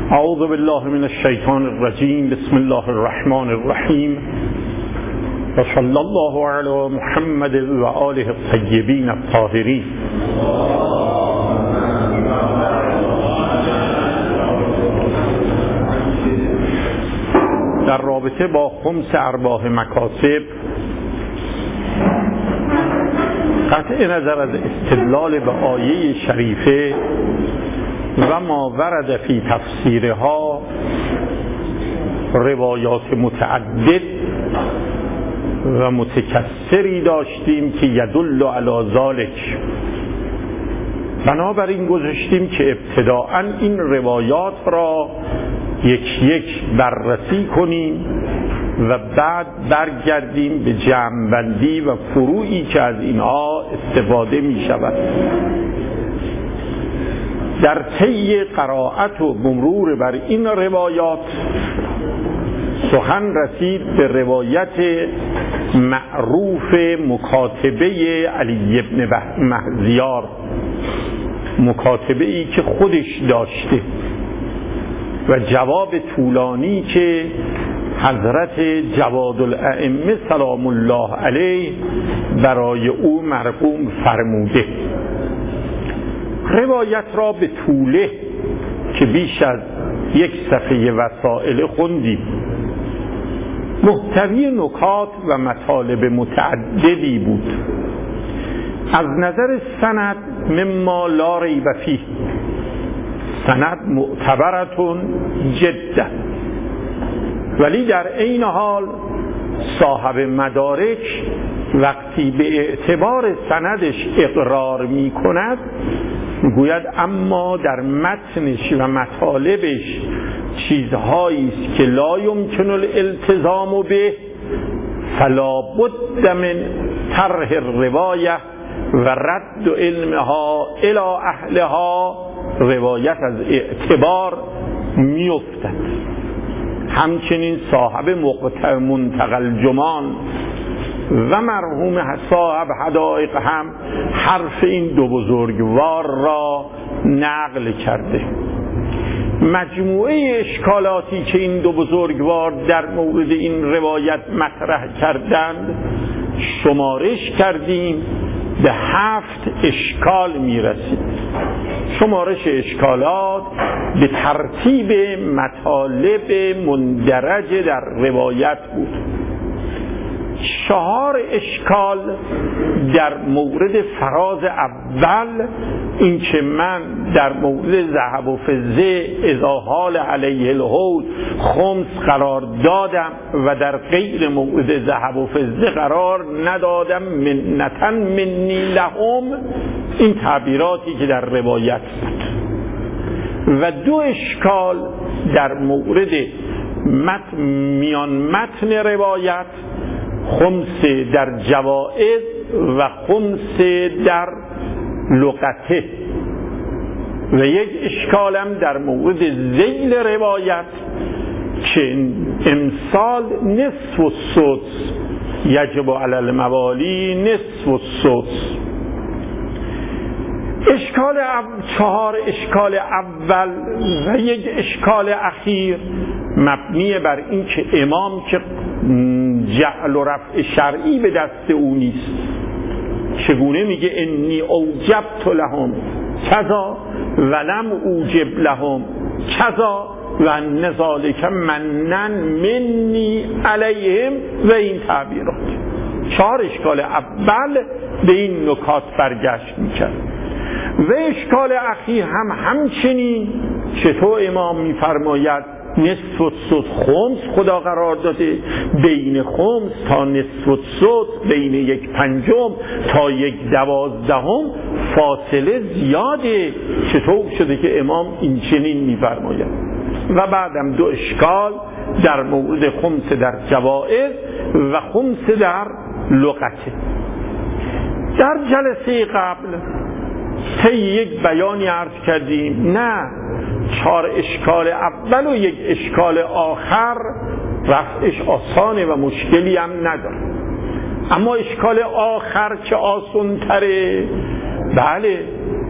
اعوذ بالله من الشیطان الرجیم. بسم الله الرحمن الرحیم و صلی الله علی محمد و آله الطیبین الطاهرین. در رابطه با خمس ارباح مکاسب، قطع نظر از استدلال به آیه شریفه و ما ورد فی تفسیرها، روایات متعدد و متکثری داشتیم که یدل علی ذلک. بنابراین گذاشتیم که ابتداءً این روایات را یک یک بررسی کنیم و بعد برگردیم به جمع‌بندی و فروعی که از اینها استفاده می شود. در طی قرائت و مرور بر این روایات سخن رسید به روایت معروف مکاتبه علی بن مهزیار، مکاتبه ای که خودش داشته و جواب طولانی که حضرت جواد الائمه سلام الله علیه برای او مرقوم فرموده. روایت را به طوله که بیش از یک صفحه وسائل خوندیم، محتوی نکات و مطالب متعددی بود. از نظر سند مما لا ریب فیه، سند معتبرتون جدا، ولی در عین حال صاحب مدارک وقتی به اعتبار سندش اقرار می کند گوید اما در متنش و مطالبش چیزهایی است که لا یمکن الالتزام به، فلا بد من طرح الروایه و رد علمها الی اهلها. روایت از اعتبار میافتد. همچنین صاحب منتقل جمان و مرحوم صاحب حدائق هم حرف این دو بزرگوار را نقل کرده. مجموعه اشکالاتی که این دو بزرگوار در مورد این روایت مطرح کردند شمارش کردیم، به 7 اشکال میرسید. شمارش اشکالات به ترتیب مطالب مندرج در روایت بود. 4 اشکال در مورد فراز اول، این که من در مورد ذهب و فضه اذا حال علیه الحول خمس قرار دادم و در غیر مورد ذهب و فضه قرار ندادم منتن منی لهم، این تعبیراتی که در روایت بود. و 2 اشکال در مورد میان متن روایت، خمس در جوائز و خمس در لغته، و 1 اشکالم در مورد ذیل روایت که امسال نصف السدس یجب علی الموالی نصف السدس. 4 اشکال اول و 1 اشکال اخیر مبنی بر این که امام که جعل و رفع شرعی به دست او نیست، چگونه میگه انی اوجبت لهم کذا ولم اوجب لهم کذا و نذالک منن منی علیهم و این تعبیرات. 4 اشکال اول به این نکات برگشت میکرد. و اشکال اخیر هم همچنین چطور امام میفرماید نصف السدس خمس خدا قرار داده، بین خمس تا نصف السدس بین 1/5 تا 1/12 فاصله زیاده، چطور شده که امام این چنین میفرماید. و بعدم 2 اشکال در مورد خمس در جوائز و خمس در لغته. در جلسه قبل طی 1 بیانی عرض کردیم نه 4 اشکال اول و 1 اشکال آخر رفعش آسانه و مشکلی هم نداره، اما اشکال آخر که آسان تره، بله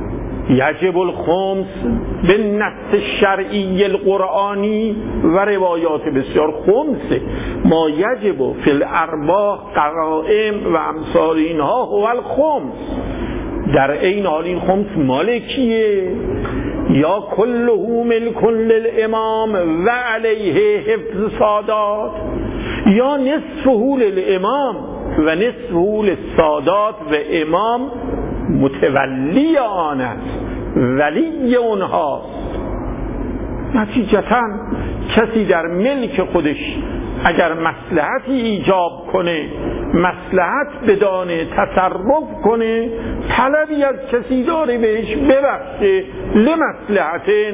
یجب الخمس به نص شرعی القرآنی و روایات بسیار. خمسه ما یجب فی الارباح قرائم و امثال اینها هو الخمس. در این حال این خمس مالکیه یا کله ملک للامام و علیه حفظ سادات، یا نصفه للامام و نصفه للسادات و امام متولی آن است، ولی اونهاست. نتیجتاً کسی در ملک خودش اگر مصلحتی ایجاب کنه، مصلحت بدانه، تصرف کنه، طلبی از کسی داره بهش ببخشه لمصلحتن،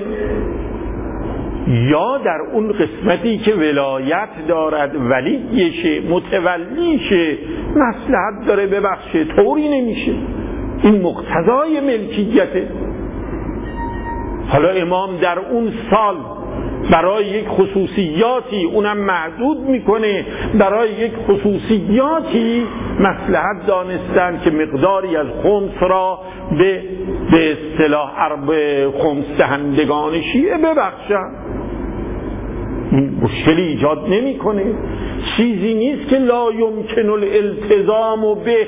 یا در اون قسمتی که ولایت دارد ولیشه متولیشه مصلحت داره ببخشه، طوری نمیشه. این مقتضای ملکیته. حالا امام در اون سال برای یک خصوصیاتی اونم محدود میکنه، برای یک خصوصیاتی مصلحت دانستن که مقداری از خمس را به اصطلاح خمس دهندگان شیعه ببخشن. این مشکلی ایجاد نمیکنه، چیزی نیست که لا یمکن الالتزام به.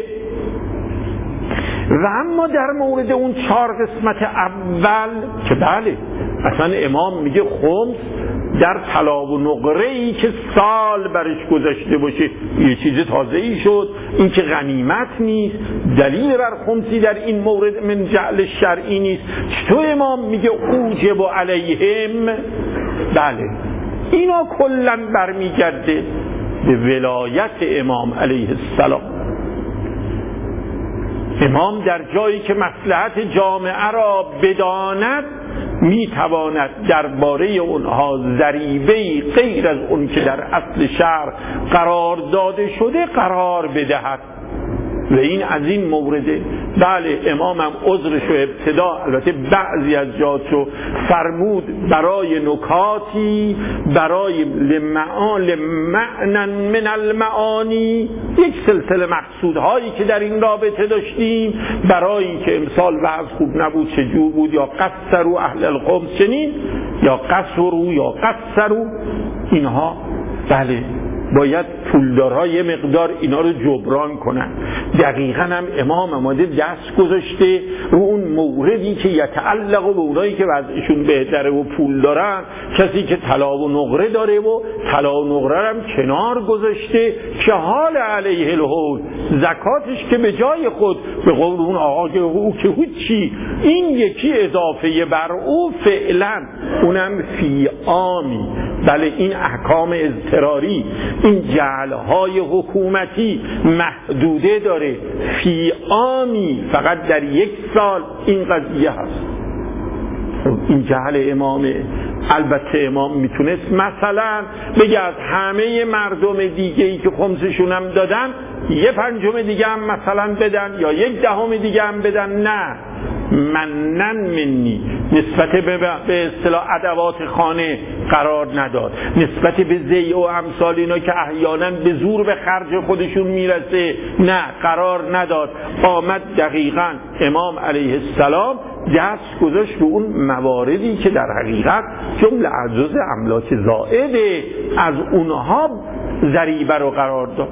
و اما در مورد اون 4 قسمت اول که بله اصلا امام میگه خمس در طلا و نقره‌ای که سال برش گذشته باشه یه چیز تازه‌ای شد، این که غنیمت نیست، دلیل بر خمسی در این مورد من جعل شرعی نیست. چطور امام میگه اوجب علیهم؟ بله اینا کلاً برمیگرده به ولایت امام علیه السلام. امام در جایی که مصلحت جامعه را بداند میتواند درباره اونها ضریبه‌ای غیر از اون که در اصل شرع قرار داده شده قرار بدهد و این از این مورده. بله امامم عذرشو ابتدا البته بعضی از جاتشو فرمود برای نکاتی، برای لمعنن من المعانی، یک سلسله مقصودهایی که در این رابطه داشتیم، برای اینکه امسال وضع خوب نبود چجور بود، یا قصروا اهل الخمس چنین، یا قصروا یا قصروا، اینها بله باید پولدارها یه مقدار اینا رو جبران کنن. دقیقاً هم امام آماده دست گذاشته رو اون موردی که یتعلق به اونایی که وضعشون بهتره و پول دارن، کسی که طلا و نقره داره و طلا و نقره هم کنار گذاشته که حال علیه الحول، زکاتش که به جای خود به قول اون آقا که او که هیچی، این یکی اضافه بر او فعلا اونم فی عامی. بله این احکام اضطراری، این جعلهای حکومتی محدوده داره، فی عامی فقط در یک سال این قضیه هست. این جعل امامه. البته امام میتونست مثلا بگه از همه مردم دیگه‌ای که خمسشون هم دادن 1/5 دیگه هم مثلا بدن یا 1/10 دیگه هم بدن. نه، منن منی نسبت به اصطلاح ادوات خانه قرار نداد، نسبت به زیع و امثال اینا که احیانا به زور به خرج خودشون میرسه نه قرار نداد. آمد دقیقاً امام علیه السلام دست گذاشت به اون مواردی که در حقیقت جمله اجزای املاک زائده، از اونها ضریبه رو قرار داد.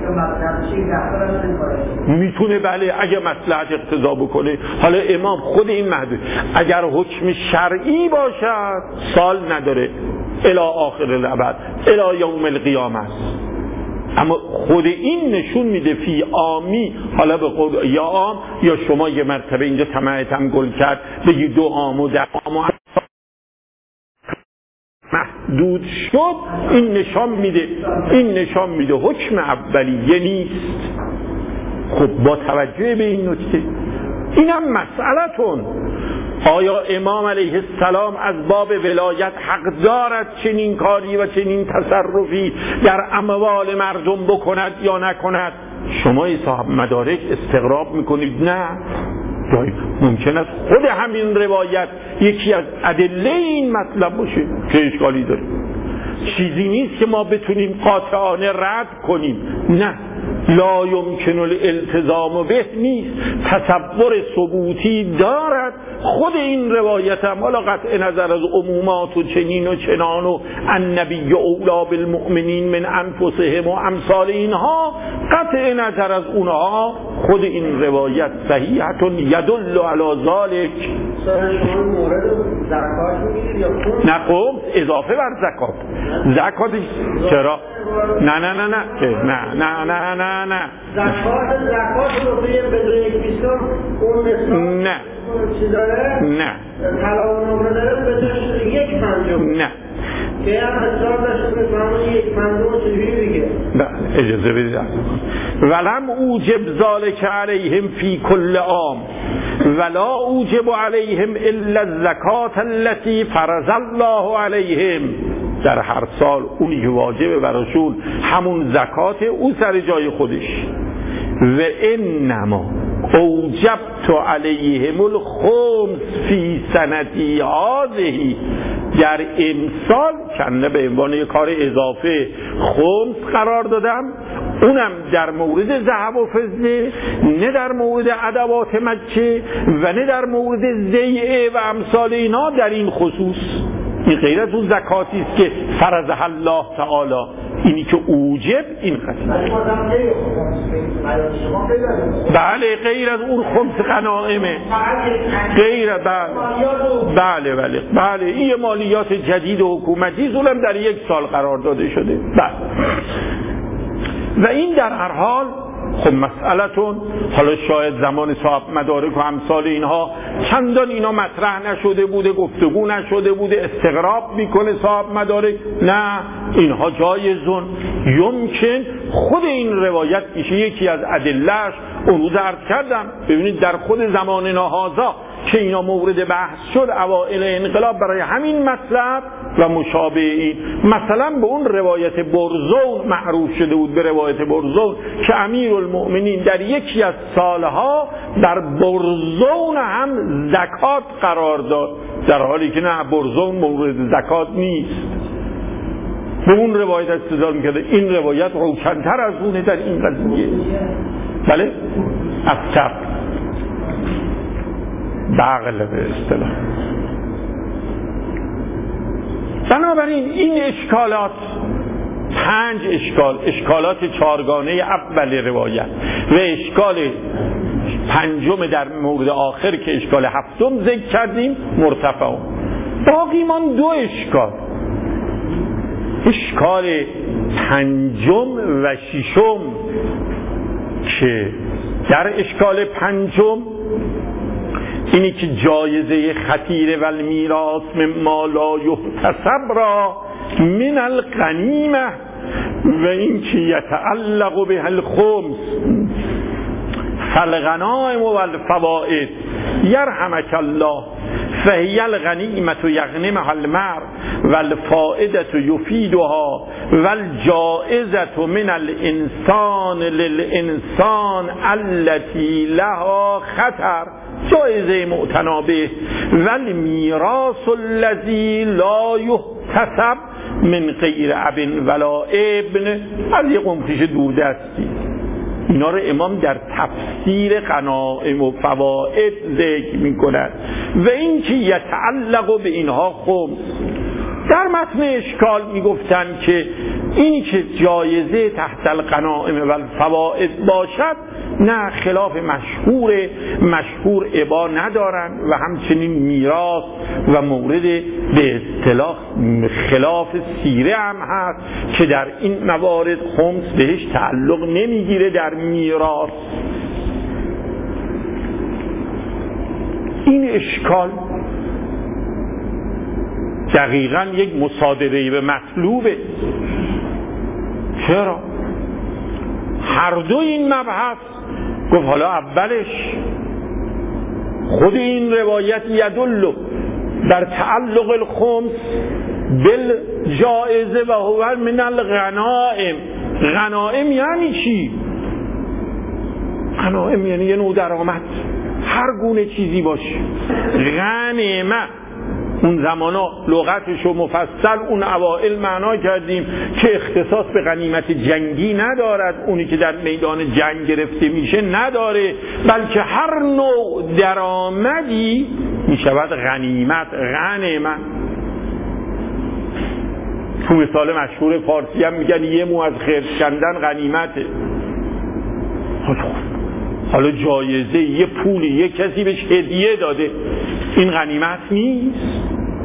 میتونه بله اگه مصلحت اقتضا بکنه. حالا امام خود این محدود، اگر حکم شرعی باشد سال نداره الی آخر الابد الی یوم القیامه، اما خود این نشون میده فی عامی. حالا به قول یا عام یا شما یه مرتبه اینجا طمعتم گل کرد بگی 2 عام و 10 عام محدود شد، این نشان میده حکم اولیه نیست. خب با توجه به این نکته اینم مسئلتون، آیا امام علیه السلام از باب ولایت حق دارد چنین کاری و چنین تصرفی در اموال مردم بکند یا نکند؟ شما صاحب مدارک استغراب میکنید نه، ممکن است خود همین روایت یکی از ادله این مطلب باشه، چه اشکالی داره؟ چیزی نیست که ما بتونیم قاطعانه رد کنیم. نه، لا یمکن الالتزام به نیست، تصور ثبوتی دارد. خود این روایت هم حالا قطع نظر از عمومات و چنین و چنان و النبی اولا بالمؤمنین من انفسهم و امثال اینها، قطع نظر از اونها خود این روایت صحیحتون یدل علی ذالک. نه خب اضافه بر زکات. زکات چرا؟ نه نه نه نه نه نه نه نه نه زکات رو بدون یک بیستم اون نه نه نه که هم حساب داشته بفهمون یک پنجم چجوری دیگه. اجازه بدید. ولم اوجب ذالک علیهم فی کل عام ولا اوجب علیهم الا الزکات التي فرض الله علیهم. در هر سال اونی که واجبه براشون همون زکات، او سر جای خودش. و انما اوجبت علیهم الخمس فی سنتی هذه، در امسال کنه به عنوان یک کار اضافه خمس قرار دادم، اونم در مورد ذهب و فضه، نه در مورد ادوات مکه و نه در مورد زیعه و امثال اینا در این خصوص. این غیر از اون زکاتی است که فرض الله تعالی، اینی که اوجب این قسمت. بله غیر از اون خمس غنائمه، غیر بله بله بله این مالیات جدید حکومتی اونم در یک سال قرار داده شده. بله. و این در هر حال خب مسئلتون حالا شاید زمان صاحب مدارک و امثال اینها چندان اینا مطرح نشده بوده، گفتگو نشده بوده، استغراب میکنه صاحب مدارک. نه، اینها جایزون. یمکن خود این روایت میشه یکی از ادله‌اش. اون روز عرض کردم ببینید در خود زماننا هذا که اینا مورد بحث شد اوائل انقلاب برای همین مطلب و مشابه این، مثلا به اون روایت برزون معروف شده بود، به روایت برزون که امیرالمؤمنین در یکی از سالها در برزون هم زکات قرار داد، در حالی که نه، برزون مورد زکات نیست. به اون روایت استدلال میکرده. این روایت روشن‌تر از اونه در این قضیه. بله؟ افتر بغل به اصطلاح. بنابراین این اشکالات 5 اشکالات 4گانه اول روایت و اشکال 5 در مورد آخر که اشکال 7 ذکر کردیم مرتفع. باقی من 2 اشکال 5 و 6 که در اشکال 5 اینی که جایزه خطیر و المیراث مما لا یحتسب را من الغنیمه و این که یتعلق به الخمس فالغنائم و الفوائد یرحمک الله فهی الغنیمة یغنمها المرء والفائدة یفیدها والجائزة من الانسان للانسان التي لها خطر، جایزه معتنابه والمیراث الذی لا یحتسب من غیر اب ولا ابن، از یک قمخیش دوردستی. اینا رو امام در تفسیر غنائم و فوائد ذکر می کند. و این که یتعلق به اینها خمس. در متن اشکال می گفتن که اینی که جایزه تحت الغنائم و الفوائد باشد نه، خلاف مشهور ابا ندارن و همچنین میراث و مورد به اصطلاح خلاف سیره هم هست که در این موارد خمس بهش تعلق نمیگیره در میراث. این اشکال دقیقاً یک مصادره به مطلوبه. چرا؟ هر دو این مبحث گفت حالا اولش خود این روایت یدل در تعلق الخمس بالجائزه و هو من الغنائم. غنائم یعنی چی؟ غنائم یعنی یه نوع درآمد، هر گونه چیزی باشه. غنیمه اون زمانا لغتشو مفصل اون اوائل معنا کردیم که اختصاص به غنیمت جنگی ندارد، اونی که در میدان جنگ گرفته میشه نداره، بلکه هر نوع درآمدی میشود غنیمت، غنیمت. تو مثال مشهور فارسی هم میگن یه مو از خرس کندن غنیمته. حالا جایزه، یه پولی، یه کسی بهش هدیه داده، این غنیمت نیست؟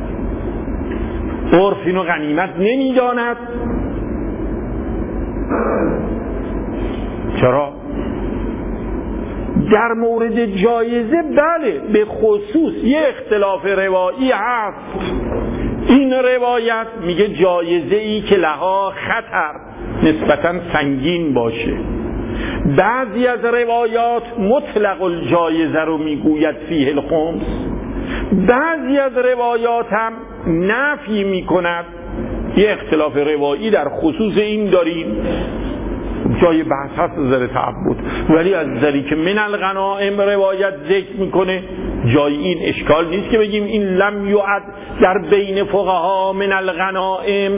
عرف اینو غنیمت نمیداند؟ چرا؟ در مورد جایزه بله، به خصوص یه اختلاف روایی هست. این روایت میگه جایزه ای که لها خطر، نسبتاً سنگین باشه. بعضی از روایات مطلق الجایزه رو میگوید فیه الخمس، بعضی از روایات هم نفی میکند. یه اختلاف روایی در خصوص این داریم، جای بحث هست نظر تعبد، ولی از نظری که من الغنائم روایت ذکر میکنه جای این اشکال نیست که بگیم این لم یعد در بین فقها من الغنائم.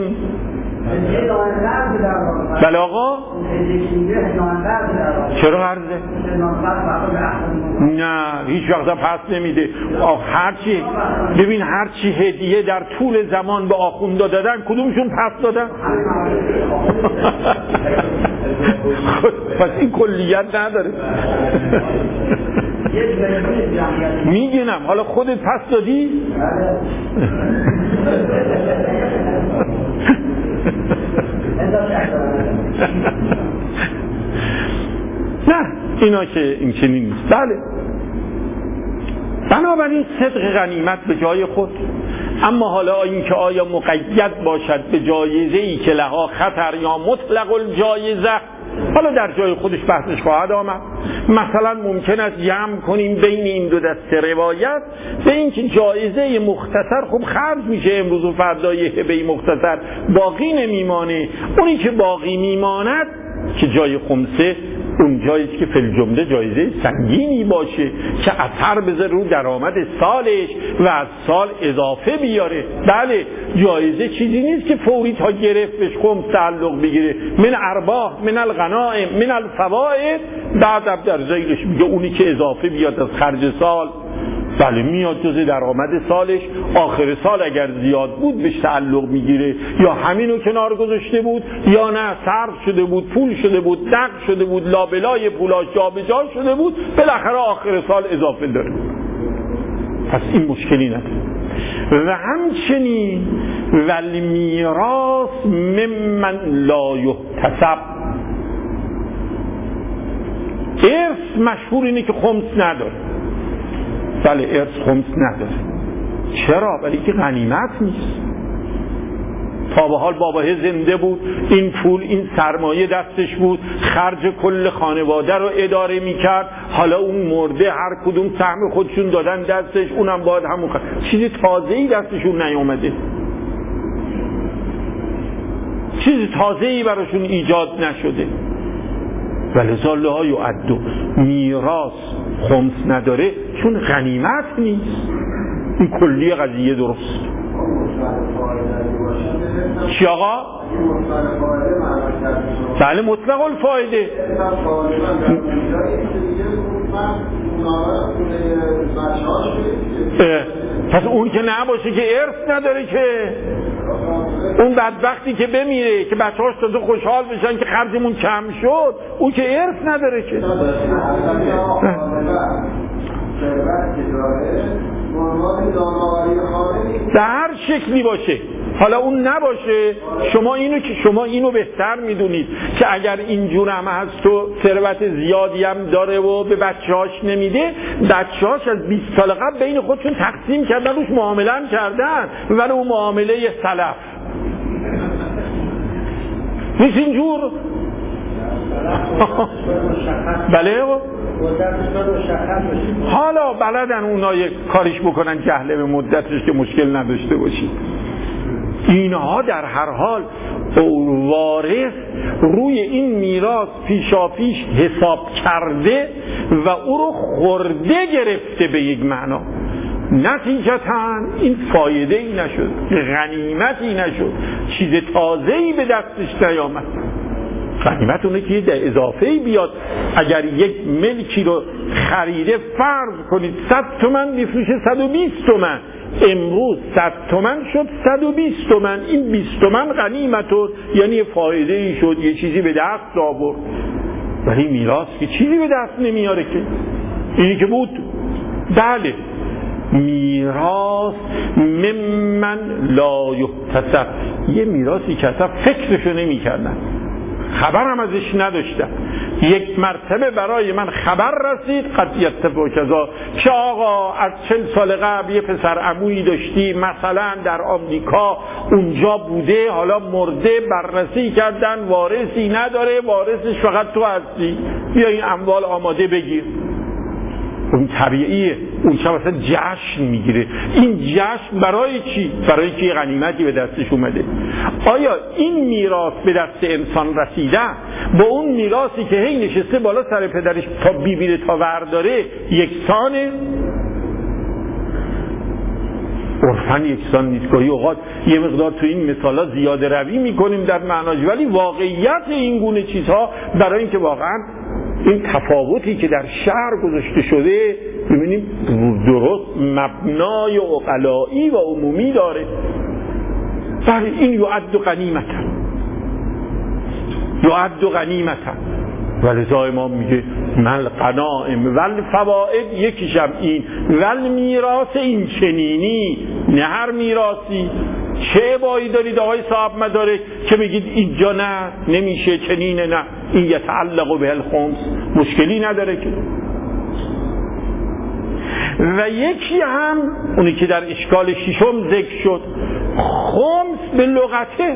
بله آقا، چرا عرضه؟ نه هیچ وقت پس نمیده. هرچی ببین، هرچی هدیه در طول زمان به آخوندا دادن کدومشون پس دادن؟ پس این کلیت نداره. میگنم حالا خودت پس دادی؟ نه اینا که این چنین نیست. بله، بنابراین صدق غنیمت به جای خود، اما حالا این که آیا مقید باشد به جایزه‌ای که لها خطر یا مطلق الجایزه، حالا در جای خودش بحثش خواهد آمد. مثلا ممکن است جمع کنیم بین این دو دسته روایت به این که جایزه مختصر خب خرج میشه امروز و فردا، یه هبه مختصر باقی نمیمانه، اونی که باقی میماند که جای خمسه اون جاییست که فی الجمله جایزه سنگینی باشه که اثر بذاره رو درآمد سالش و از سال اضافه بیاره. بله، جایزه چیزی نیست که فوری تا گرفت بهش خمس تعلق بگیره، من ارباح، من الغنائم، من الفوائد، بعد در زیرش میگه اونی که اضافه بیاد از خرج سال. بله میاد جز درآمد سالش، آخر سال اگر زیاد بود بهش تعلق میگیره، یا همینو کنار گذاشته بود یا نه صرف شده بود، پول شده بود، نقد شده بود، لابلای پولاش جابجا شده بود، بالاخره آخر سال اضافه داره. پس این مشکلی نداره. و همچنین والمیراث ممن لا یحتسب، ارث مشهور اینه که خمس نداره. بله ارث خمس نداره. چرا؟ ولی که غنیمت نیست. تا به حال باباه زنده بود، این پول، این سرمایه دستش بود، خرج کل خانواده رو اداره میکرد، حالا اون مرده هر کدوم سهم خودشون دادن دستش، اونم باید همون چیزی تازه‌ای دستشون نیامده، چیزی تازه‌ای براشون ایجاد نشده. ولذا لا یعد، میراث خمس نداره چون غنیمت نیست. این کلی قضیه درست. چی آقا؟ بله مطلق الفایده. پس اون که نباشه که ارث نداره، که اون بدبختی که بمیره که بچه‌هاش تازه خوشحال بشن که خرجمون کم شد، اون که ارث نداره که. به هر شکلی باشه، حالا اون نباشه، شما اینو بهتر میدونید که اگر اینجور هم هست و ثروت زیادی هم داره و به بچه‌هاش نمیده، بچه‌هاش از 20 سال قبل بین خودشون تقسیم کردن، روش معامله هم کردن، ولی اون معامله سلف نیست اینجور. بله حالا بلدن اونا یک کاریش بکنن جهله به مدتش که مشکل نداشته باشید. اینها در هر حال وارث روی این میراث پیشاپیش حساب کرده و او رو خورده گرفته به یک معنا. نتیجتاً این فایده ای نشد، غنیمتی نشد، چیز تازه ای به دستش نیامد. غنیمت اونه که در اضافه ای بیاد. اگر یک ملکی رو خریده، فرض کنید 100 تومن میفروشه 120 تومن، امروز 100 تومن شد 120 تومن، این 20 تومن غنیمت یعنی فایده ای شد، یه چیزی به دست آورد. ولی میراث که چیزی به دست نمیاره که. اینی که بود بله میراث ممن لا یحتسب، یه میراثی که اصلا فکرشو نمی کردن، خبرم ازش نداشتم. یک مرتبه برای من خبر رسید قطعیت و کذا که آقا از 40 سال قبل یه پسر عمویی داشتی مثلا در آمریکا اونجا بوده، حالا مرده، بررسی کردن وارثی نداره، وارثش فقط تو هستی، بیا این اموال آماده بگیر. اون طبیعیه، اون شب اصلا جشن میگیره. این جشن برای چی؟ برای که غنیمتی به دستش اومده. آیا این میراث به دست انسان رسیده با اون میراثی که هی نشسته بالا سر پدرش تا بیبیره تا ورداره یکسانه؟ عرفاً یکسان نیست. گاهی اوقات یه مقدار تو این مثالا زیاده روی میکنیم در معناش، ولی واقعیت این گونه چیزها برای اینکه واقعاً این تفاوتی که در شعر گذاشته شده ببینیم درست مبنای عقلایی و عمومی داره. بله این یعد غنیمتا، یعد غنیمتا. ولذا امام میگه مل غنائم ول فوائد، یکیشم این ول میراث این چنینی، نه هر میراثی. چه بایی دارید آقای صاحب مدارک که بگید اینجا نه نمیشه چنینه، نه این یتعلق به الخمس، مشکلی نداره که. و یکی هم اونی که در اشکال ششم ذکر شد، خمس به لغته،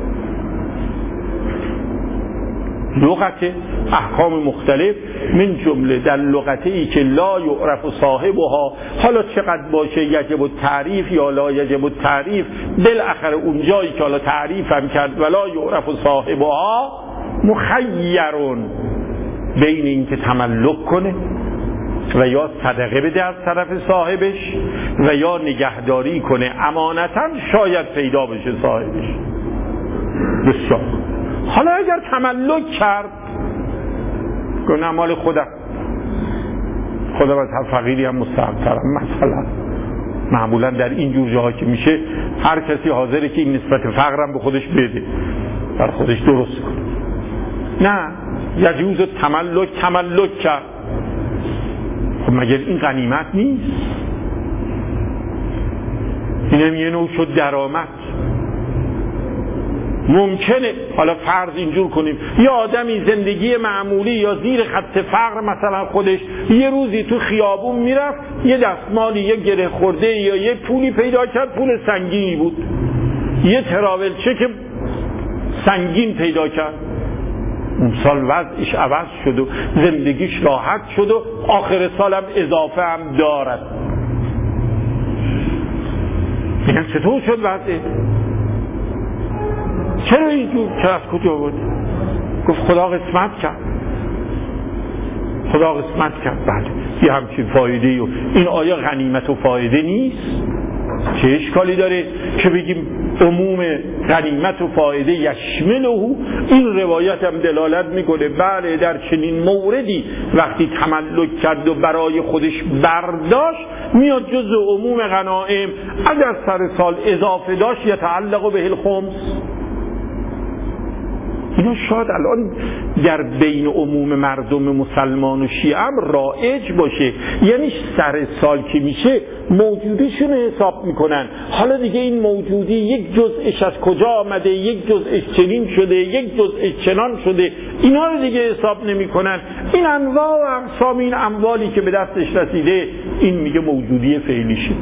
لغته احکام مختلف من جمله در لغته ای که لا یعرف صاحبها، حالا چقدر باشه یجب التعریف یا لا یجب التعریف، بالاخره اونجایی که حالا تعریف هم کرد ولا یعرف صاحبها، مخیرون بین این که تملک کنه و یا صدقه بده از طرف صاحبش و یا نگهداری کنه امانتا، شاید پیدا بشه صاحبش. بسیار. حالا اگر تملک کرد گونه مال خودم از هر فقیری هم مستحق‌ترم، مثلا معمولا در این جور جاها که میشه هر کسی حاضره که این نسبت فقرم به خودش بده، بر خودش درست کنه. نه یجوز تملک کرد، خب مگر این غنیمت نیست؟ اینم یه نوع شد درآمد. ممکنه حالا فرض اینجور کنیم یه آدمی زندگی معمولی یا زیر خط فقر مثلا خودش یه روزی تو خیابون میرفت یه دستمالی یه گره خورده یا یه پولی پیدا کرد، پول سنگینی بود، یه تراول چک سنگین پیدا کرد، اون سال وضعش عوض شد و زندگیش راحت شد و آخر سالم اضافه هم دارد. میگن چطور شد وضعه؟ چرا اینجور؟ چرا از کجا بود؟ گفت خدا قسمت کرد. خدا قسمت کرد. بله یه همچین فایده. و این آیا غنیمت و فایده نیست؟ چه اشکالی داره که بگیم عموم غنیمت و فایده یشمله؟ این روایت هم دلالت میکنه بله در چنین موردی وقتی تملک کرد و برای خودش برداشت میاد جزء عموم غنائم. اگر سر سال اضافه داشت یتعلق به الخمس. اینا شاید الان در بین عموم مردم مسلمان و شیعه هم رایج باشه، یعنی سر سال که میشه موجودیشون حساب میکنن. حالا دیگه این موجودی یک جزءش از کجا آمده، یک جزءش چنین شده، یک جزءش چنان شده، اینا رو دیگه حساب نمیکنن. این انواع و اقسام این اموالی که به دستش رسیده این میگه موجودی فعلیشه.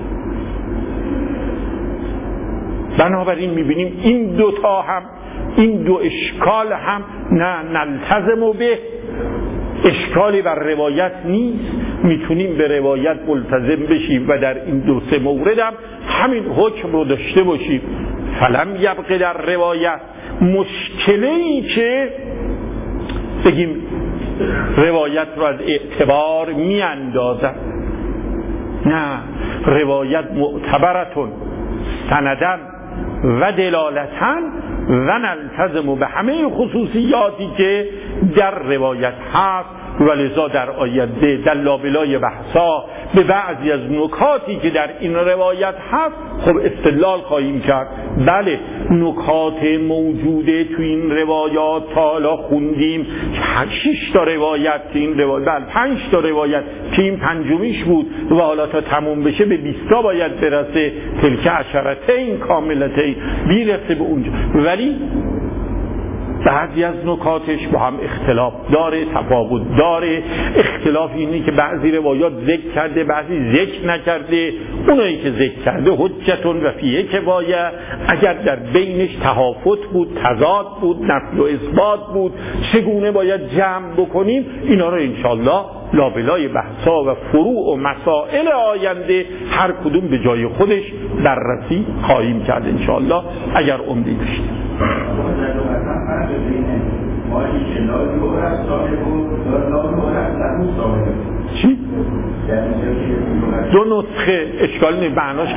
بنابراین میبینیم این دوتا هم، این دو اشکال هم نه نلتزم به اشکالی بر روایت نیست، میتونیم به روایت ملتزم بشیم و در این دو سه مورد هم همین حکم رو داشته باشیم. فلم یبقه در روایت مشکلی که بگیم روایت رو از اعتبار میاندازن. نه، روایت معتبرتون سندن و دلالتن و نلتزم به همه خصوصیاتی که در روایت هست و لذا در آینده در لابلای بحثا به بعضی از نکاتی که در این روایت هست خب استدلال خواهیم کرد. بله نکات موجوده تو این روایات تا حالا خوندیم 6 تا روایت که این روایت، بله 5 تا روایت که این پنجمیش بود و حالا تا تموم بشه به 20 تا باید برسه، تلک عشرتین کاملتین بیرسه به اونجا. ولی بعضی از نکاتش با هم اختلاف داره، تفاوت داره. اختلاف اینه که بعضی روایات ذکر کرده بعضی ذکر نکرده. اونایی که ذکر کرده حجتون و فیه کفایه، اگر در بینش تهافت بود، تضاد بود، نفی و اثبات بود، چگونه باید جمع بکنیم، اینا رو انشالله لابلای بحثا و فروع و مسائل آینده هر کدوم به جای خودش بررسی خواهیم کرد انشالله اگر عمری داشتیم. چی؟ دو نسخه اشکال نیست، معناش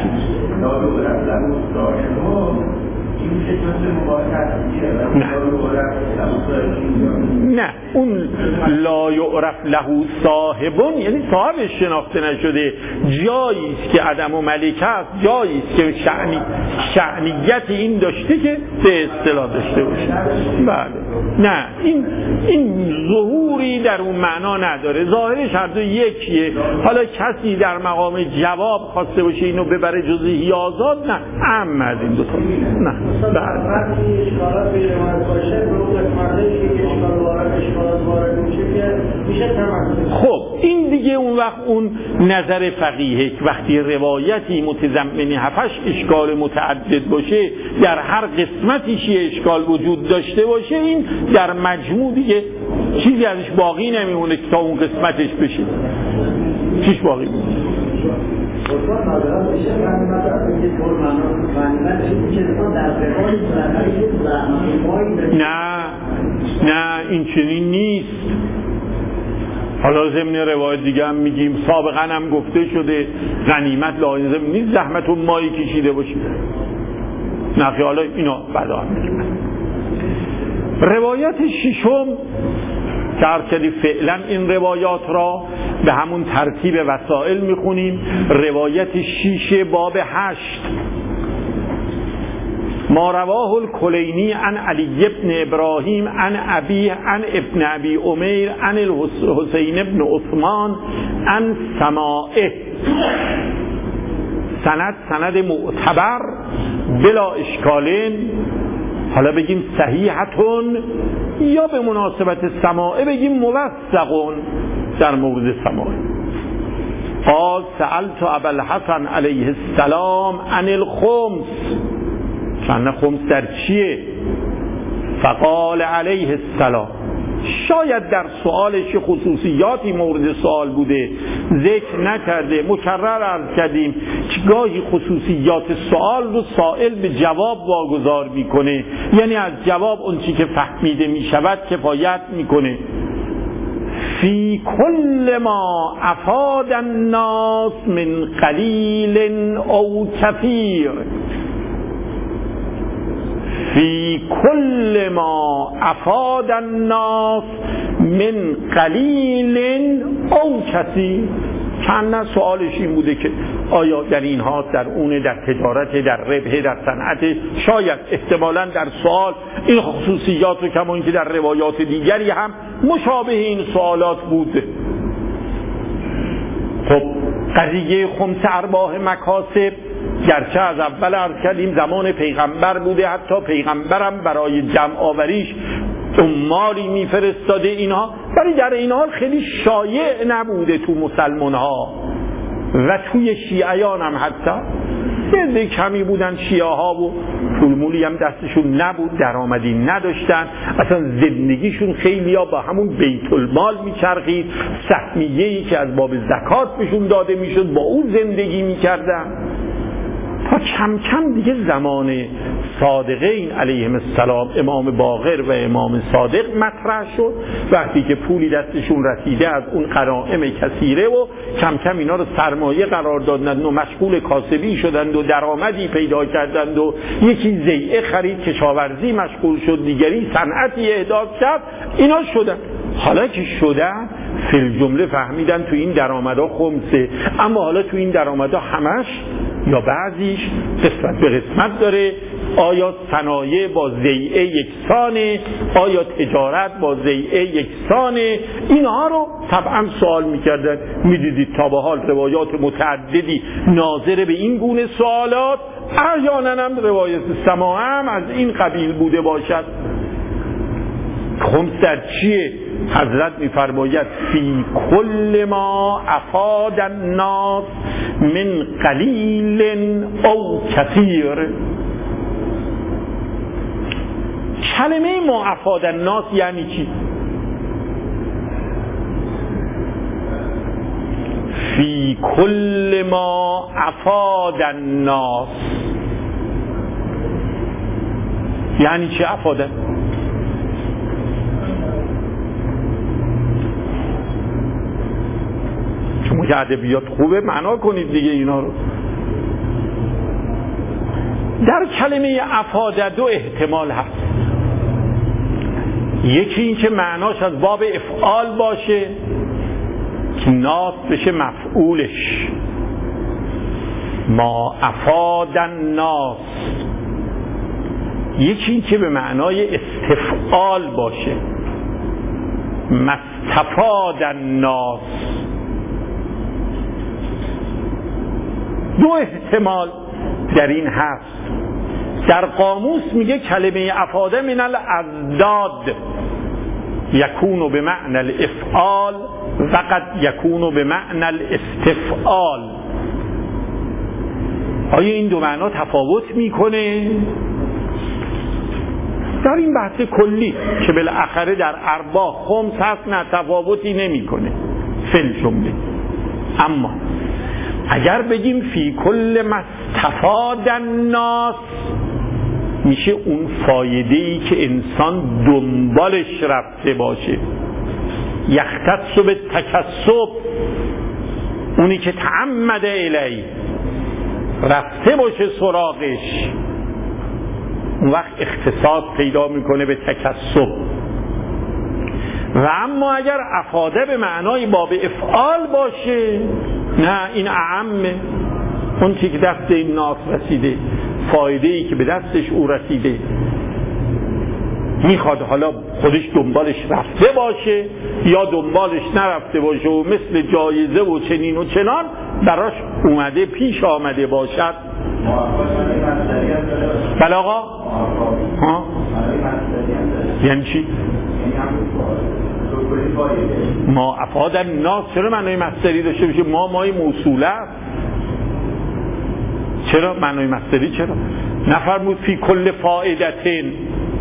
نه اون لا یعرف له صاحبون یعنی صاحبش شناخته نشده، جایی است که عدم و ملکه است، جایی است که شأنیت این داشته که به اصطلاح داشته باشه. بله نه این ظهوری در اون معنا نداره، ظاهرش هر دو یکیه. حالا کسی در مقام جواب خواسته باشه اینو ببره جزئی آزاد، نه اما از این دو تا نه. خب این دیگه اون وقت اون نظر فقیهه که وقتی روایتی متضمن 7 اشکال متعدد باشه در هر قسمتیش اشکال وجود داشته باشه، این در مجموع دیگه چیزی ازش باقی نمیمونه که تا اون قسمتش بشه. چیش باقی میمونه؟ نه این چنین نیست. حالا ضمن روایت دیگه هم میگیم سابقا هم گفته شده غنیمت لازم نیست زحمت و مایی کشیده باشید. نه حالا اینا بعدا هم میگیم. روایت ششم که فعلا این روایات را به همون ترتیب وسائل میخونیم. روایت 6 باب 8 ما رواه الکلینی عن علی بن ابراهیم عن ابیه عن ابن ابی امیر عن الحسین بن عثمان عن سماعه، سند معتبر بلا اشکالین. حالا بگیم صحیحتون یا به مناسبت سماعه بگیم موثقون در مورد سماعه. قال سألت ابا الحسن علیه السلام عن الخمس، چند خمس در چیه؟ فقال علیه السلام. شاید در سوالش خصوصیاتی مورد سوال بوده ذکر نکرده. مکرر عرض کردیم که گاهی خصوصیات سوال رو سائل به جواب واگذار میکنه، یعنی از جواب اون چی که فهمیده میشود کفایت میکنه. فی کل ما افاد الناس من قلیل او کثیر، فی کل ما افاد الناس من قلیل او کثیر. چند سوالش این بوده که آیا در اینها در اون در تجارت در ربح در صنعت، شاید احتمالاً در سوال این خصوصیات رو کما اینکه در روایات دیگری هم مشابه این سوالات بوده. خب قضیه خمس ارباح مکاسب گرچه از اول عرض کردیم زمان پیغمبر بوده، حتی پیغمبرم برای جمع آوریش عمالی میفرستاده اینها، ولی در این حال خیلی شایع نبوده تو مسلمان ها و توی شیعیان هم. حتی یه کمی بودن شیعه ها و پولمولی هم دستشون نبود، درآمدی نداشتن، اصلا زندگیشون خیلی ها با همون بیت المال میچرخید، سهمیه‌ای که از باب زکات بهشون داده میشد با اون زندگی میکردن. تا کم کم دیگه زمان صادقین علیهم السلام، امام باقر و امام صادق مطرح شد. وقتی که پولی دستشون رسیده از اون غنایم کثیره و کم کم اینا رو سرمایه قرار دادند و مشغول کاسبی شدند و درآمدی پیدا کردند و یکی زیعه خرید، کشاورزی مشغول شد، دیگری صنعتی احداث کرد، اینا شدن. حالا که شدن فی الجمله فهمیدن تو این درآمدها خمسه، اما حالا تو این درآمدها همش یا بعضیش قسمت به قسمت داره. آیا صنایع با زیعه یکسانه؟ آیا تجارت با زیعه یکسانه؟ اینها رو طبعا سوال میکردن. میدیدید تا به حال روایات متعددی ناظر به این گونه سوالات، احیانا هم روایت سماع هم از این قبیل بوده باشد. خمس در چیه؟ حضرت میفرماید فی کل ما افاد الناس من قلیل او کثیر. کلمه ما افاد الناس یعنی چی؟ فی کل ما افاد الناس یعنی چی؟ افاده شما که ادبیات خوبه معنا کنید دیگه اینا رو. در کلمه افاده دو احتمال هست. یکی این که معناش از باب افعال باشه که ناس بشه مفعولش، ما افاد الناس. یکی این که به معنای استفعال باشه، مستفاد الناس. دو احتمال در این هست. در قاموس میگه کلمه افاده من الازداد یکونو به معنی الافعال و قد یکونو به معنی الاستفعال. آیا این دو معنا تفاوت میکنه؟ در این بحث کلی که بالاخره در ارباح خمس هست نه تفاوتی نمیکنه فی الجمله. اما اگر بگیم فی کل مستفاد الناس، میشه اون فایده‌ای که انسان دنبالش رفته باشه، یختص به تکسب، اونی که تعمد الی رفته باشه سراغش، اون وقت اختصاص پیدا میکنه به تکسب. و اما اگر افاده به معنای باب افعال باشه، نه این اعمه، اون که دست این ناس رسیده، فایده‌ای که به دستش او رسیده، میخواد حالا خودش دنبالش رفته باشه یا دنبالش نرفته باشه و مثل جایزه و چنین و چنان براش اومده پیش آمده باشد. بله آقا؟ ها؟ یعنی چی؟ ما افاد الناس چرا معنای مصدری داشته باشه؟ ما مای موصوله است. چرا معنای مصدری؟ چرا نفرمود فی کل فائدتین؟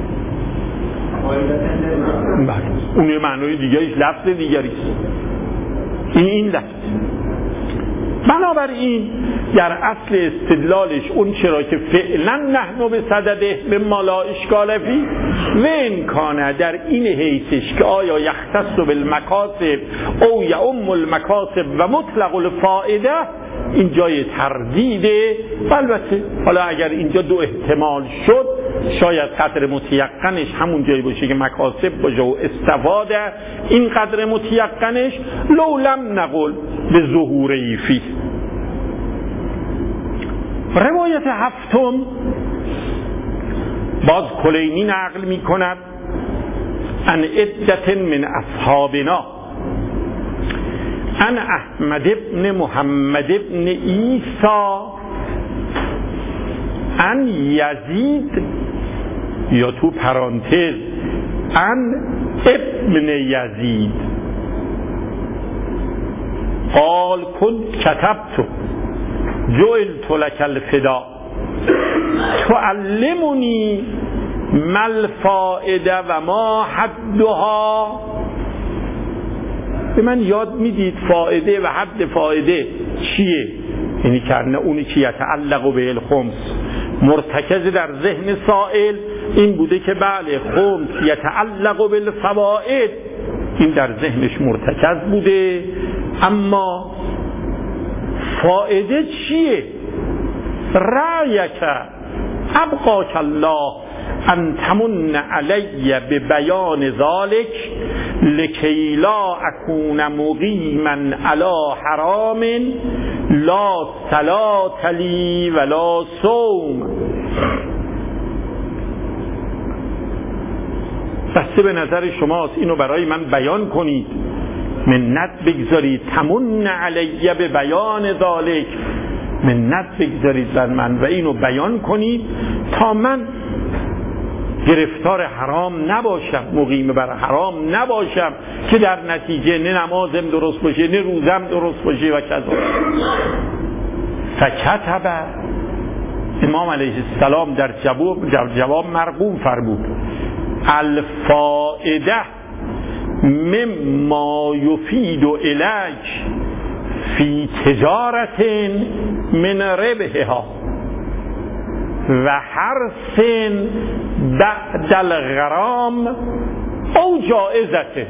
اون یه معنای دیگریش، لفظ دیگریست. این لفظ. بنابراین در اصل استدلالش اون چرا که فعلا نحن به صدده به مالا اشکال فی و امکانه در این حیثش که آیا یختص بالمکاسب او یعم المکاسب و مطلق الفائده، این جای تردیده. البته حالا اگر اینجا دو احتمال شد، شاید قدر متیقنش همون جایی باشه که مکاسب باشه و استفاده این قدر متیقنش، لو لم نقل به ظهوره فی. روایت هفتم باز کلینی نقل می کند ان عدة من اصحابنا ان احمد ابن محمد ابن عیسی ان یزید، یا تو پرانتز ان ابن یزید، قال کن کتبت جعلت لك الفدا تعلمنی ما الفائده و ما حدها. به من یاد میدید فائده و حد فائده چیه؟ یعنی که اونی که یتعلق به الخمس مرتکز در ذهن سائل این بوده که بله خمس یتعلق بالفوائد، این در ذهنش مرتکز بوده، اما فائده چیه؟ رأیک ابقاک الله ان تمن علی ببیان ذلک لکی لا اکون مقیما علی حرام لا صلاة لی ولا صوم. بسته به نظر شماست اینو برای من بیان کنید، منت بگذارید، تمن علی به بیان ذالک، منت بگذارید بر من و اینو بیان کنید تا من گرفتار حرام نباشم، مقیم بر حرام نباشم که در نتیجه نه نمازم درست باشه نه روزم درست باشه و کذا. فکتب، امام علیه السلام در جواب مرغوب فرمود الفائده مما یفید الیک فی تجارت من ربحها و حرس بعد الغرام او جائزته.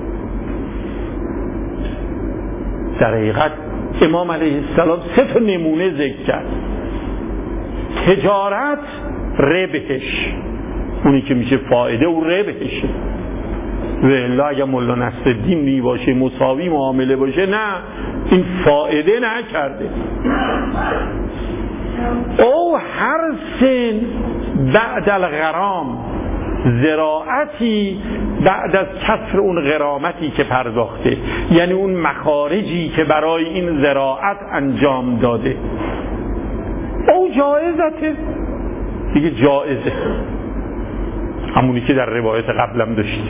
در حقیقت امام علیه السلام 3 نمونه ذکر کرد. تجارت ربحش، اونی که میشه فایده و ربحشه، و الا اگه مولا نصرالدین می باشه مساوی معامله باشه، نه این فایده نکرده. او حرس بعد الغرام، زراعتی بعد از کسر اون غرامتی که پرداخته، یعنی اون مخارجی که برای این زراعت انجام داده. او جایزته، دیگه جایزه، همونی که در روایت قبلم داشتیم.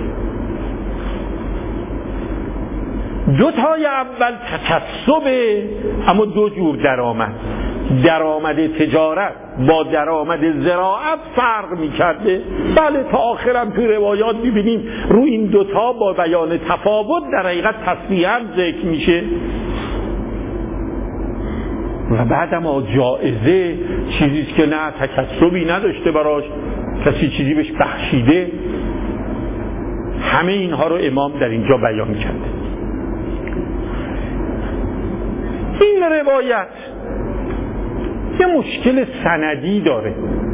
2 تای اول تکسبه، اما 2 جور درآمد. درآمد تجارت با درآمد زراعت فرق می‌کرده. بله تا آخرم توی روایات می‌بینیم روی این 2 تا با بیان تفاوت در حقیقت تصریحاً ذکر میشه. و بعدم جایزه چیزی که نه تکسبی نداشته براش، کسی چیزی بهش بخشیده. همه اینها رو امام در اینجا بیان کرده. این روایت یه مشکل سندی داره.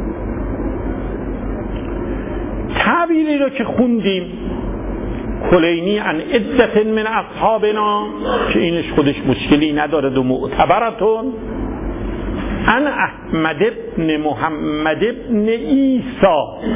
تعبیری رو که خوندیم کلینی عن عدة من اصحابنا که اینش خودش مشکلی نداره و معتبرتون، عن احمد بن محمد بن عیسی،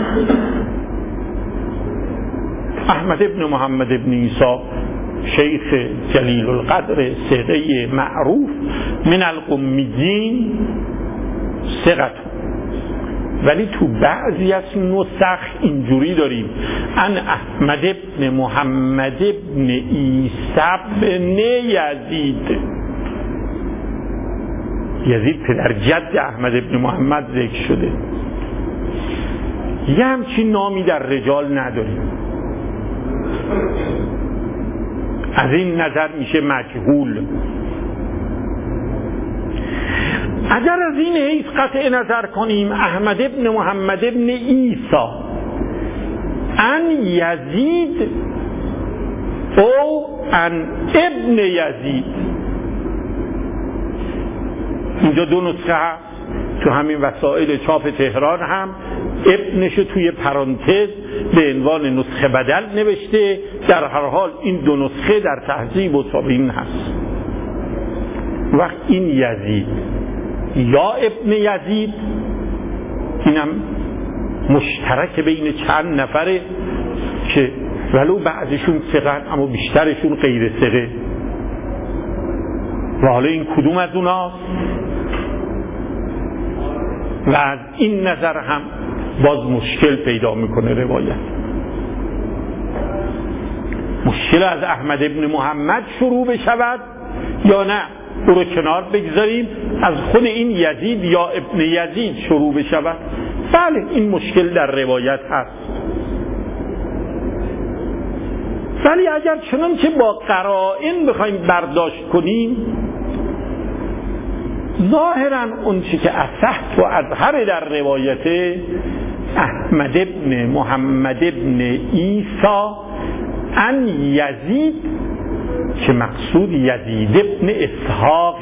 احمد بن محمد بن عیسی شیخ جلیل القدر ثقه معروف من القمیین، ثقت، ولی تو بعضی از نسخ اینجوری داریم ان احمد بن محمد بن عیسی بن یزید. یزید پدر جد احمد بن محمد ذکر شده. یه همچین نامی در رجال نداریم. از این نظر میشه مجهول. اگر از این حیث قطع نظر کنیم احمد ابن محمد ابن عیسی ان یزید او ان ابن یزید، اینجا 2 نسخه هست تو همین وسائل چاپ تهران هم ابنشو توی پرانتز به عنوان نسخه بدل نوشته. در هر حال این 2 نسخه در تهذیب و تابعین هست. وقت این یزید یا ابن یزید، اینم مشترک بین چند نفره که ولو بعضشون ثقه اما بیشترشون غیر ثقه. و حالا این کدوم از اوناست؟ و از این نظر هم باز مشکل پیدا میکنه روایت. مشکل از احمد ابن محمد شروع بشود یا نه او رو کنار بگذاریم از خود این یزید یا ابن یزید شروع بشود؟ بله این مشکل در روایت هست. ولی اگر چنان که با قرائن بخوایم برداشت کنیم ظاهرا اون چی که اصح و اظهر در روایت احمد ابن محمد ابن عیسی ان یزید که مقصود یزید ابن اسحاق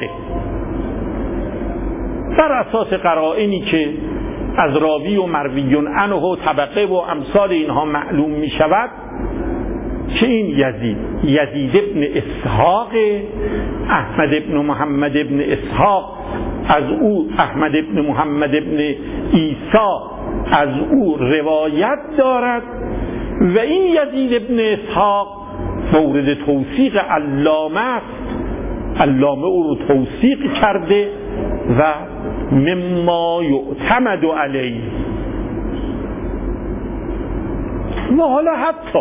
بر اساس قرائنی که از راوی و مروی عنه و طبقه و امثال اینها معلوم می شود که این یزید ابن اسحاق احمد ابن محمد ابن اسحاق از او احمد ابن محمد ابن عیسی از او روایت دارد و این یزید ابن اسحاق مورد توثیق علامه است. علامه او رو توثیق کرده و مما یعتمد علیه. و حالا حتی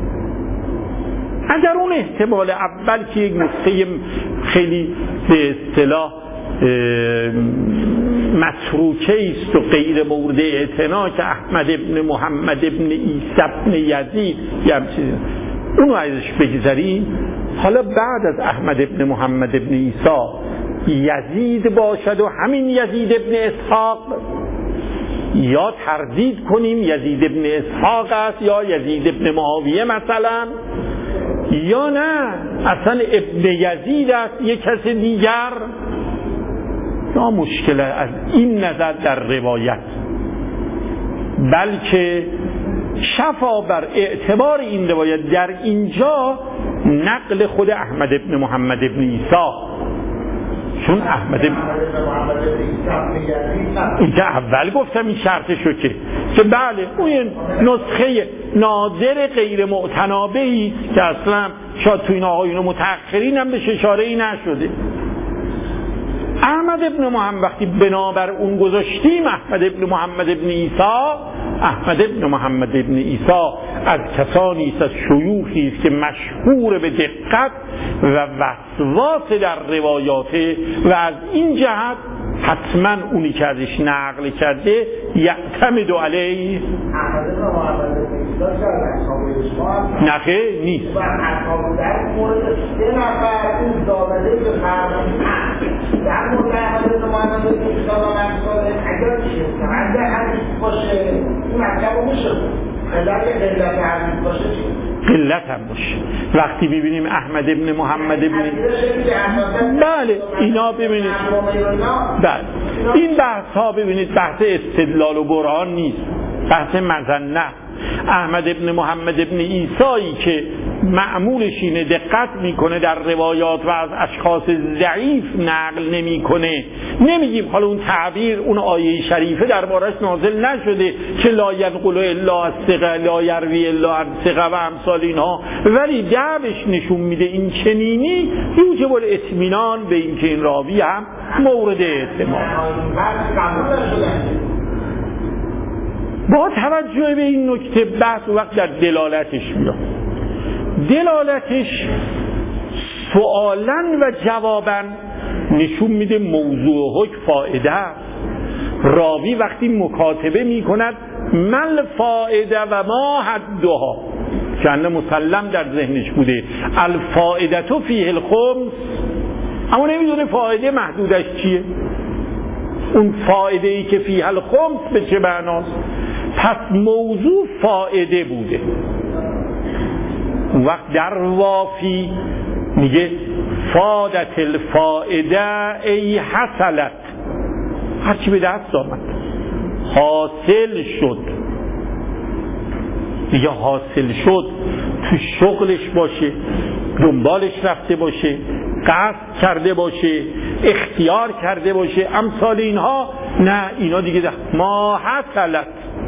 اگر اون احتمال اول که یک نسخه خیلی به اصطلاح متروکه است و غیر مورد اعتنا که احمد ابن محمد ابن عیسی ابن یزید یه همچین اونو ازش بگذاریم، حالا بعد از احمد ابن محمد ابن عیسی یزید باشد و همین یزید ابن اسحاق، یا تردید کنیم یزید ابن اسحاق است یا یزید ابن معاویه مثلا، یا نه اصلا ابن یزید است یک کس دیگر. یا مشکل از این نظر در روایت، بلکه شفا بر اعتبار این روایت در اینجا نقل خود احمد ابن محمد ابن عیسی، چون احمد اینجا اول گفتم این شرطشو که بله اون نسخه نادر غیر معتنابهی که اصلا شاید تو این آقایون متأخرین هم بهش اشاره‌ای نشده. احمد ابن محمد وقتی بنابر اون گذاشتیم احمد ابن محمد ابن عیسی، احمد ابن محمد ابن عیسی از کسانی است، از شیوخی است که مشهور به دقت و وسواس در روایاته و از این جهت حتما اونی که ازش نقل کرده یعتمد علیه. احمد ابن محمد ابن عیسی نخه نیست. و اصحاب در مورد 3 نفر این زابده به فرمانی در مورد احمد ابن محمد ابن عیسی و امثال اگر چیز سند حدیث باشه این مطلب رو میشه قلت حدیث باشه قلت هم باشه. وقتی ببینیم احمد ابن محمد ابن بله اینا ببینید بله این بحث ها ببینید بحث استدلال و برهان نیست، بحث مظنه. احمد ابن محمد ابن عیسی که معمولش اینه دقت میکنه در روایات و از اشخاص ضعیف نقل نمیکنه، نمیگیم حالا اون تعبیر اون آیه شریفه دربارش نازل نشده که لا ینقل الا از ثقه لا یروی الا از ثقه و امثال اینها، ولی دعوش نشون میده این چنینی یوجب الاطمینان به اینکه این راوی هم مورد اعتماد. با توجه به این نکته بحث وقت در دلالتش میاد. دلالتش سؤالاً و جواباً نشون میده موضوع حکم فائده است. راوی وقتی مکاتبه میکند مل فائده و ما حدها که انه مسلم در ذهنش بوده الفائده تو فیه الخمس، اما نمیدونه فائده محدودش چیه، اون فائده ای که فیه الخمس به چه معناست. پس موضوع فائده بوده. اون وقت در وافی میگه فادت الفائده ای حصلت، هرچی به دست آمد حاصل شد، یا حاصل شد تو شغلش باشه، دنبالش رفته باشه، قصد کرده باشه، اختیار کرده باشه، امثال اینها نه، اینا دیگه ما حصلت.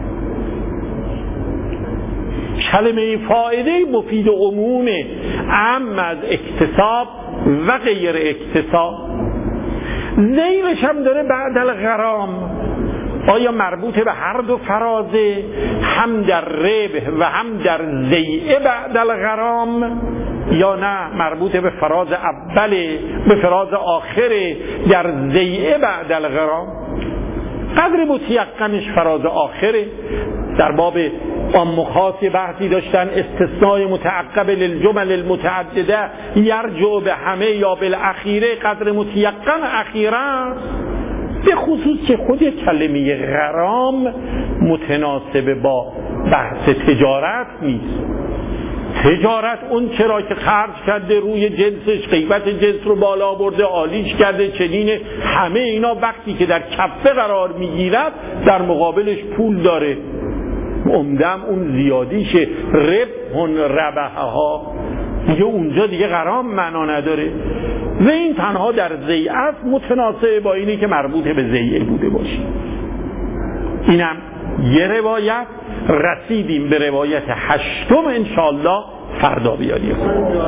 کلمه فائده مفید عمومه، اما از اکتساب و غیر اکتساب. زیرش هم داره بعد الغرام، آیا مربوط به هر دو فرازه، هم در ربح و هم در زیعه بعد الغرام، یا نه مربوط به فراز اوله به فراز آخره در زیعه بعد الغرام. قدر متیقنش فراز آخره در باب آمخاص بحثی داشتن استثناء متعقب للجمل المتعدده یرجع به همه یا بالاخیره قدر متیقن اخیرا، به خصوص که خود کلمه غرام متناسب با بحث تجارت نیست. تجارت اون چرا که خرج کرده روی جنسش، قیمت جنس رو بالا برده، عالیش کرده، چنینه، همه اینا وقتی که در کفه قرار میگیرد در مقابلش پول داره، عمدم اون زیادیشه، ربحها دیگه اونجا دیگه غرام معنا نداره و این تنها در زیع است، متناسب با اینی که مربوط به زیع بوده باشه. اینم یه روایت. رسیدیم به روایت 8 انشاءالله فردا بیاریم.